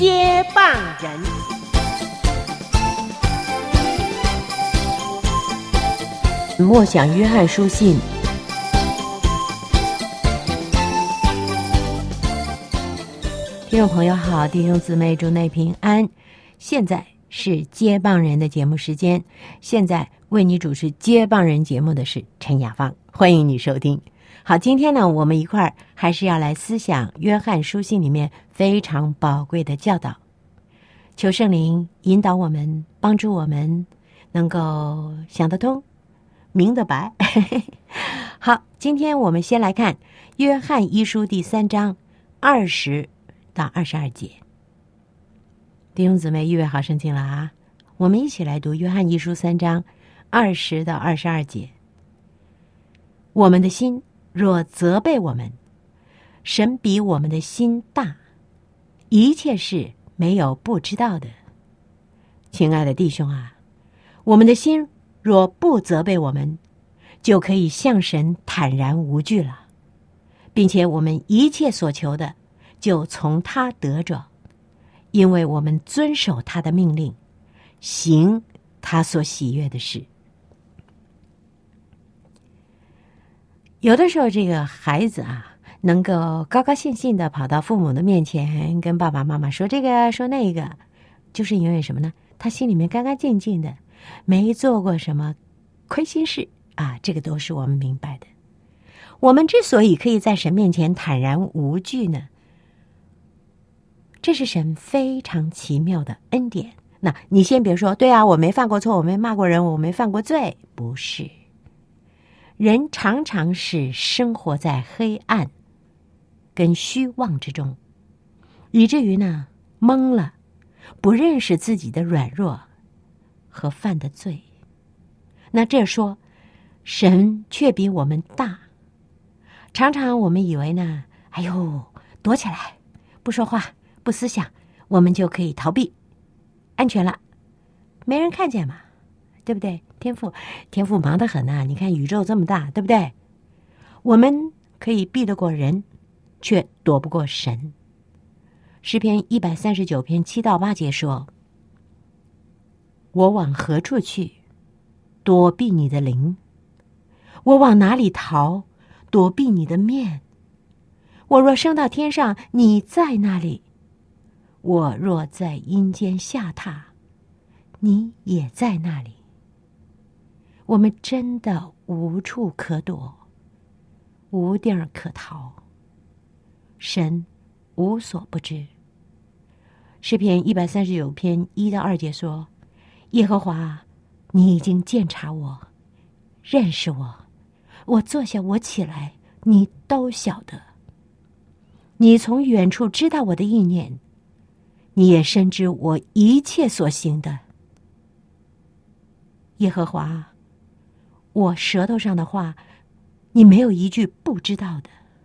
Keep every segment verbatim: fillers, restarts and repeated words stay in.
接棒人。默想约翰书信。听众朋友好，弟兄姊妹祝内平安。现在是接棒人的节目时间，现在为你主持接棒人节目的是陈雅芳，欢迎你收听。好，今天呢，我们一块儿还是要来思想约翰书信里面非常宝贵的教导，求圣灵引导我们，帮助我们能够想得通明得白。好，今天我们先来看约翰一书第三章二十到二十二节。弟兄姊妹预备好圣经了啊，我们一起来读约翰一书三章二十到二十二节。我们的心若责备我们，神比我们的心大，一切事没有不知道的。亲爱的弟兄啊，我们的心若不责备我们，就可以向神坦然无惧了，并且我们一切所求的就从他得着，因为我们遵守他的命令，行他所喜悦的事。有的时候这个孩子啊，能够高高兴兴的跑到父母的面前，跟爸爸妈妈说这个说那个，就是因为什么呢？他心里面干干净净的，没做过什么亏心事啊，这个都是我们明白的。我们之所以可以在神面前坦然无惧呢，这是神非常奇妙的恩典。那你先别说，对啊，我没犯过错，我没骂过人，我没犯过罪，不是。人常常是生活在黑暗跟虚妄之中，以至于呢懵了，不认识自己的软弱和犯的罪。那这说神却比我们大，常常我们以为呢，哎呦，躲起来不说话不思想，我们就可以逃避安全了，没人看见嘛，对不对？天父天父忙得很啊，你看宇宙这么大，对不对？我们可以避得过人，却躲不过神。诗篇一百三十九篇七到八节说，我往何处去躲避你的灵？我往哪里逃躲避你的面？我若升到天上，你在那里；我若在阴间下榻，你也在那里。我们真的无处可躲，无地儿可逃，神无所不知。诗篇一百三十九篇一到二节说，耶和华，你已经鉴察我，认识我，我坐下我起来，你都晓得。你从远处知道我的意念，你也深知我一切所行的。耶和华，我舌头上的话，你没有一句不知道的。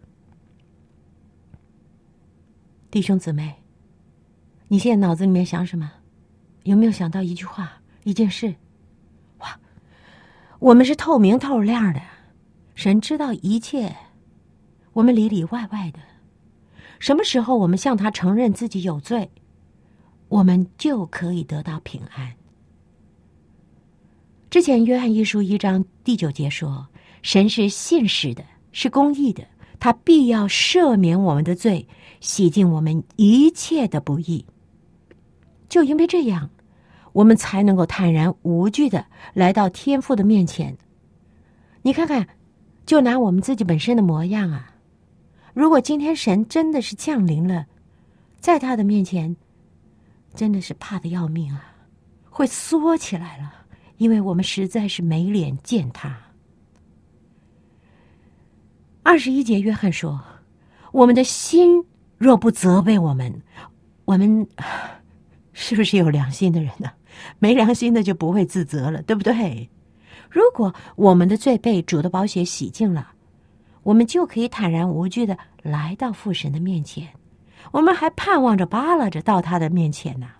弟兄姊妹，你现在脑子里面想什么？有没有想到一句话，一件事？哇，我们是透明透亮的，神知道一切，我们里里外外的。什么时候我们向他承认自己有罪，我们就可以得到平安。之前约翰一书一章第九节说，神是信实的，是公义的，他必要赦免我们的罪，洗净我们一切的不义。就因为这样，我们才能够坦然无惧的来到天父的面前。你看看，就拿我们自己本身的模样啊，如果今天神真的是降临了，在他的面前真的是怕得要命啊，会缩起来了，因为我们实在是没脸见他。二十一节约翰说，我们的心若不责备我们，我们是不是有良心的人呢？没良心的就不会自责了，对不对？如果我们的罪被主的宝血洗净了，我们就可以坦然无惧的来到父神的面前，我们还盼望着巴拉着到他的面前呢。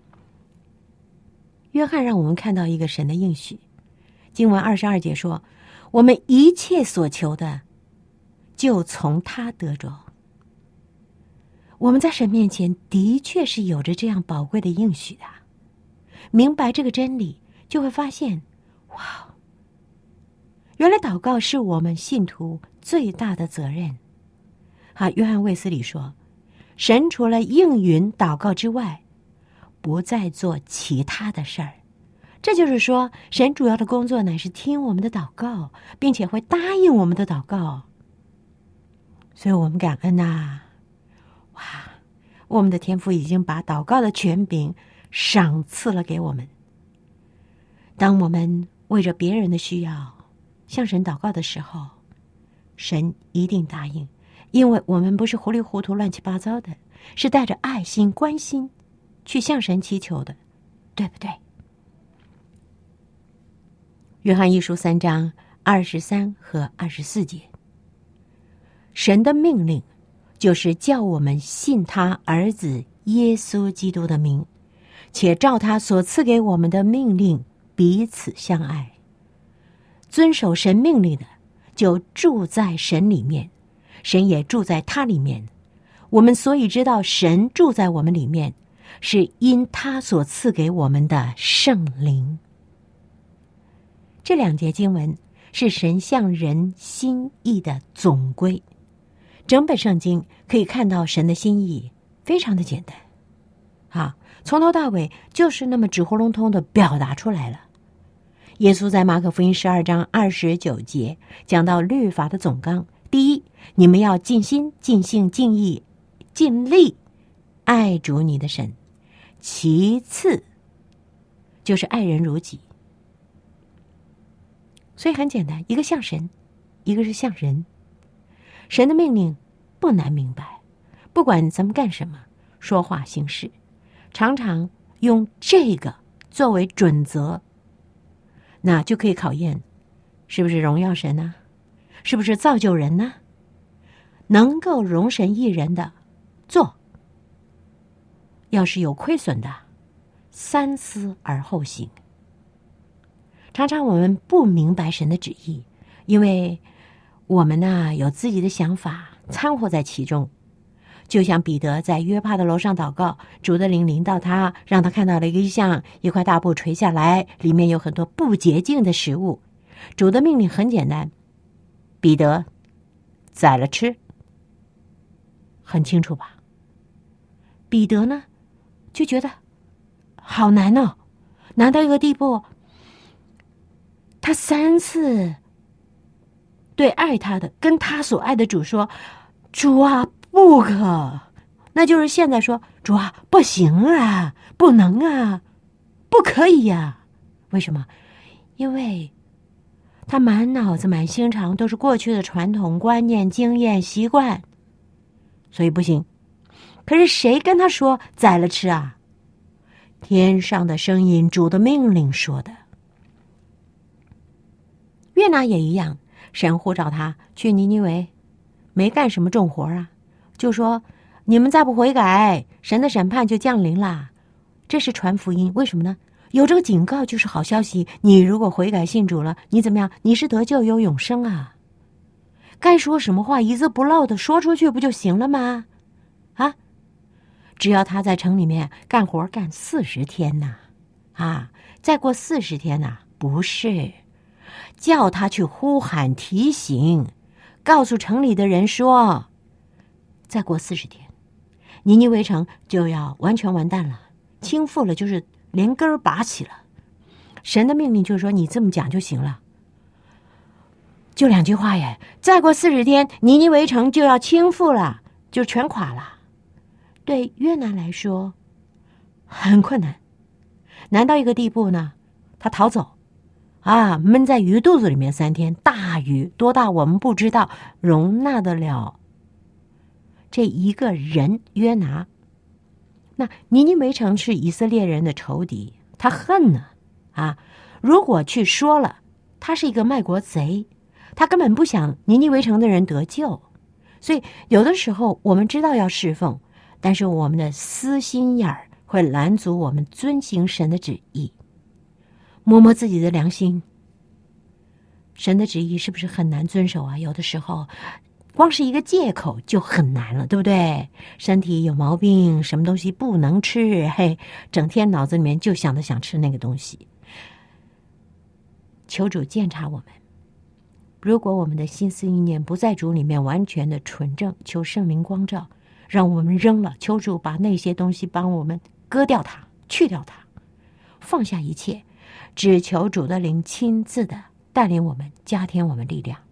约翰让我们看到一个神的应许，经文二十二节说，我们一切所求的就从他得着。 我们在神面前的确是有着这样宝贵的应许的。明白这个真理，就会发现，哇，原来祷告是我们信徒最大的责任。啊，约翰卫斯理说，神除了应允祷告之外，不再做其他的事儿。这就是说，神主要的工作乃是听我们的祷告，并且会答应我们的祷告。所以我们感恩啊，哇，我们的天父已经把祷告的权柄赏赐了给我们。当我们为着别人的需要向神祷告的时候，神一定答应，因为我们不是糊里糊涂乱七八糟的，是带着爱心关心去向神祈求的，对不对？约翰一书三章二十三和二十四节，神的命令就是叫我们信他儿子耶稣基督的名，且照他所赐给我们的命令彼此相爱。遵守神命令的，就住在神里面，神也住在他里面。我们所以知道神住在我们里面，是因他所赐给我们的圣灵。这两节经文是神向人心意的总归。整本圣经可以看到神的心意非常的简单，啊，从头到尾就是那么直呼隆通的表达出来了。耶稣在马可福音十二章二十九节讲到律法的总纲：第一，你们要尽心、尽性、尽意、尽力爱主你的神；其次就是爱人如己。所以很简单，一个像神，一个是像人。神的命令不难明白，不管咱们干什么，说话行事，常常用这个作为准则，那就可以考验是不是荣耀神呢？是不是造就人呢？能够容神一人的做，要是有亏损的，三思而后行。常常我们不明白神的旨意，因为我们呢有自己的想法掺和在其中。就像彼得在约帕的楼上祷告，主的灵临到他，让他看到了一个异象，一块大布垂下来，里面有很多不洁净的食物。主的命令很简单，彼得宰了吃，很清楚吧？彼得呢就觉得好难哦，难到一个地步，他三次对爱他的跟他所爱的主说，主啊不可，那就是现在说，主啊不行啊，不能啊，不可以呀、啊。为什么？因为他满脑子满心肠都是过去的传统观念、经验、习惯，所以不行。可是谁跟他说宰了吃啊？天上的声音，主的命令说的。约拿也一样，神呼召他去尼尼微，没干什么重活啊，就说你们再不悔改，神的审判就降临啦。这是传福音，为什么呢？有这个警告就是好消息，你如果悔改信主了，你怎么样？你是得救有永生啊。该说什么话一字不漏的说出去不就行了吗？啊，只要他在城里面干活干四十天呐、啊，啊，再过四十天呐、啊，不是，叫他去呼喊提醒，告诉城里的人说，再过四十天，尼尼微城就要完全完蛋了，倾覆了，就是连根儿拔起了。神的命令就是说，你这么讲就行了，就两句话耶。再过四十天，尼尼微城就要倾覆了，就全垮了。对约拿来说很困难，难到一个地步呢，他逃走啊，闷在鱼肚子里面三天，大鱼多大我们不知道，容纳得了这一个人约拿。那尼尼微城是以色列人的仇敌，他恨呢啊！如果去说了，他是一个卖国贼，他根本不想尼尼微城的人得救。所以有的时候我们知道要侍奉，但是我们的私心眼儿会拦阻我们遵行神的旨意。摸摸自己的良心，神的旨意是不是很难遵守啊？有的时候光是一个借口就很难了，对不对？身体有毛病，什么东西不能吃，嘿，整天脑子里面就想着想吃那个东西。求主鉴察我们，如果我们的心思意念不在主里面完全的纯正，求圣灵光照，让我们扔了，求主把那些东西帮我们割掉它，去掉它，放下一切，只求主的灵亲自的带领我们，加添我们力量。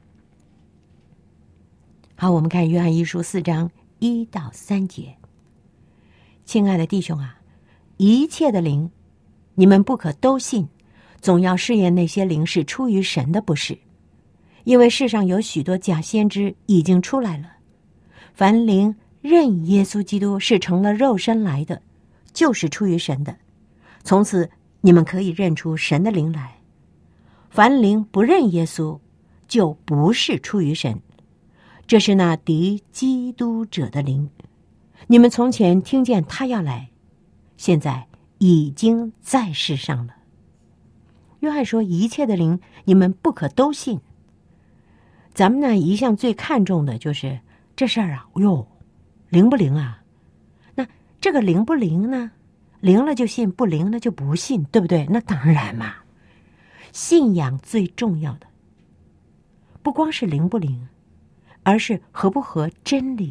好，我们看约翰一书四章一到三节。亲爱的弟兄啊，一切的灵，你们不可都信，总要试验那些灵是出于神的，不是。因为世上有许多假先知已经出来了。凡灵认耶稣基督是成了肉身来的，就是出于神的。从此你们可以认出神的灵来。凡灵不认耶稣，就不是出于神。这是那敌基督者的灵。你们从前听见他要来，现在已经在世上了。约翰说，一切的灵你们不可都信。咱们呢一向最看重的就是这事儿啊，哟，灵不灵啊？那这个灵不灵呢？灵了就信，不灵了就不信，对不对？那当然嘛，信仰最重要的不光是灵不灵，而是合不合真理。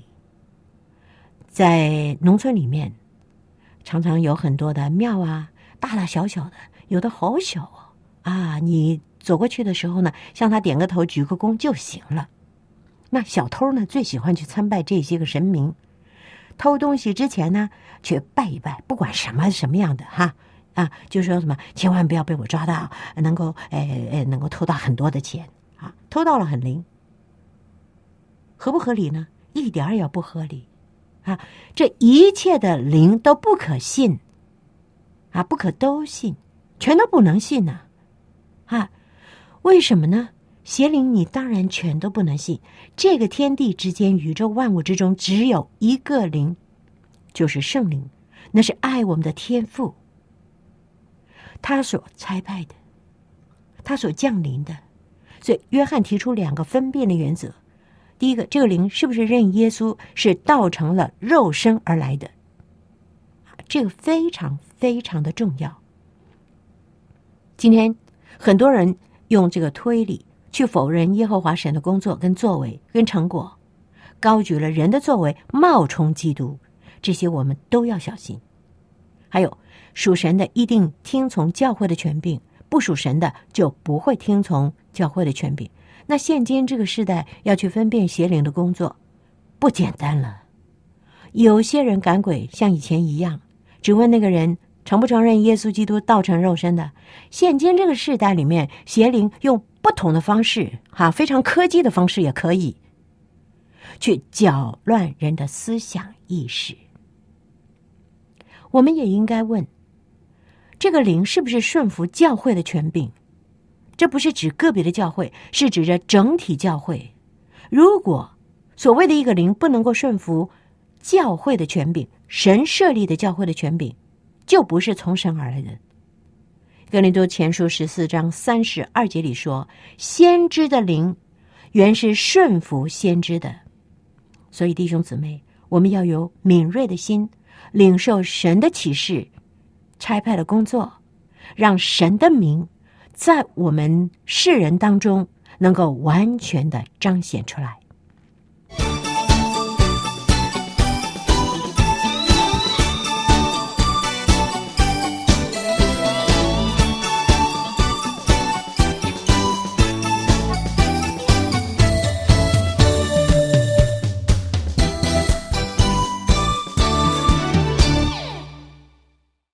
在农村里面，常常有很多的庙啊，大大小小的，有的好小哦啊！你走过去的时候呢，向他点个头，鞠个躬就行了。那小偷呢，最喜欢去参拜这些个神明，偷东西之前呢，去拜一拜，不管什么什么样的哈啊，就说什么千万不要被我抓到，能够哎哎能够偷到很多的钱啊，偷到了很灵，合不合理呢？一点儿也不合理啊！这一切的灵都不可信啊，不可都信，全都不能信呢啊！啊为什么呢？邪灵你当然全都不能信。这个天地之间，宇宙万物之中，只有一个灵，就是圣灵，那是爱我们的天父，他所差派的，他所降临的。所以约翰提出两个分辨的原则。第一个，这个灵是不是认耶稣是道成了肉身而来的？这个非常非常的重要。今天很多人用这个推理去否认耶和华神的工作跟作为跟成果，高举了人的作为冒充基督，这些我们都要小心。还有属神的一定听从教会的权柄，不属神的就不会听从教会的权柄。那现今这个时代要去分辨邪灵的工作不简单了。有些人赶鬼像以前一样，只问那个人承不承认耶稣基督道成肉身的。现今这个时代里面，邪灵用不同的方式哈，非常科技的方式也可以去搅乱人的思想意识。我们也应该问，这个灵是不是顺服教会的权柄？这不是指个别的教会，是指着整体教会。如果所谓的一个灵不能够顺服教会的权柄，神设立的教会的权柄，就不是从神而来的。哥林多前书十四章三十二节里说，先知的灵原是顺服先知的。所以弟兄姊妹，我们要有敏锐的心，领受神的启示，差派的工作，让神的名在我们世人当中能够完全的彰显出来。